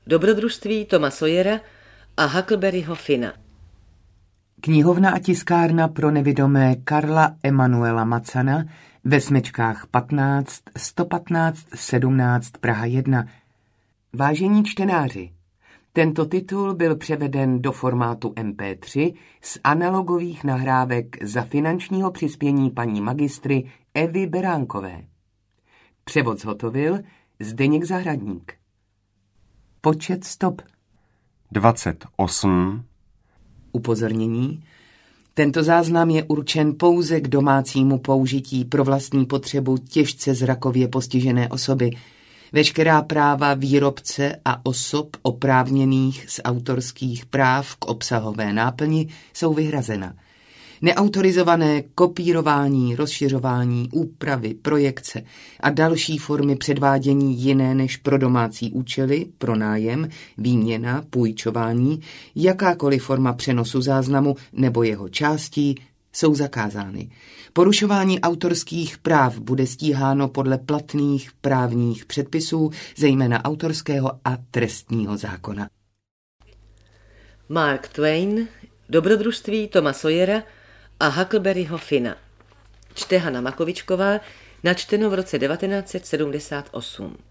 Dobrodružství Toma Sawyera a Huckleberryho Finna. Knihovna a tiskárna pro nevidomé Karla Emanuela Macana ve smečkách 15 115 17 Praha 1. Vážení čtenáři, tento titul byl převeden do formátu MP3 z analogových nahrávek za finančního přispění paní magistry Evy Beránkové. Převod zhotovil Zdeněk Zahradník. Počet stop 28. Upozornění. Tento záznam je určen pouze k domácímu použití pro vlastní potřebu těžce zrakově postižené osoby. Veškerá práva výrobce a osob oprávněných z autorských práv k obsahové náplni jsou vyhrazena. Neautorizované kopírování, rozšiřování, úpravy, projekce a další formy předvádění jiné než pro domácí účely, pronájem, výměna, půjčování, jakákoliv forma přenosu záznamu nebo jeho částí jsou zakázány. Porušování autorských práv bude stíháno podle platných právních předpisů, zejména autorského a trestního zákona. Mark Twain, Dobrodružství Toma Sawyera a Huckleberryho Finna. Čte Hana Makovičková, načteno v roce 1978.